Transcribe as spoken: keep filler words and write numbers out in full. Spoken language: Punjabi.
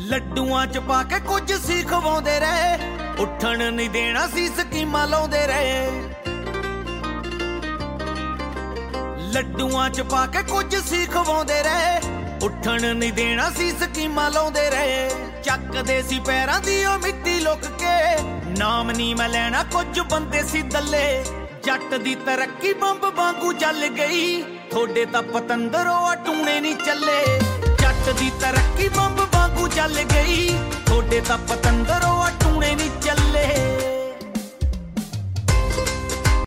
ਲੱਡੂਆਂ ਚ ਪਾ ਕੇ ਕੁਝ ਸੀ ਖਵਾਉਂਦੇ ਰਹੇ, ਉੱਠਣ ਨਹੀਂ ਦੇਣਾ ਸੀ ਸਕੀਮਾਂ ਲਾਉਂਦੇ ਰਹੇ। ਲੱਡੂਆਂ ਚ ਪਾ ਕੇ ਕੁਝ ਸੀ ਖਵਾਉਂਦੇ ਰਹੇ, ਉੱਠਣ ਨਹੀਂ ਦੇਣਾ ਸੀ ਸਕੀਮਾਂ ਲਾਉਂਦੇ ਰਹੇ। ਚੱਕਦੇ ਸੀ ਪੈਰਾਂ ਦੀ ਉਹ ਮਿੱਟੀ ਲੁੱਕ ਕੇ, ਨਾਮ ਨਹੀਂ ਮੈਂ ਲੈਣਾ ਕੁਝ ਬੰਦੇ ਸੀ ਦੱਲੇ। ਜੱਟ ਦੀ ਤਰੱਕੀ ਬੰਬ ਵਾਂਗੂ ਚੱਲ ਗਈ, ਥੋੜੇ ਤਾਂ ਪਤੰਦਰੋਂ ਆ ਟੂਣੇ ਨਹੀਂ ਚੱਲੇ। ਜੱਟ ਦੀ ਤਰੱਕੀ ਬੰਬ ਵਾਂਗੂ ਚੱਲ ਗਈ, ਥੋੜੇ ਤਾਂ ਪਤੰਦਰੋਂ ਆ ਟੂਣੇ ਨਹੀਂ ਚੱਲੇ।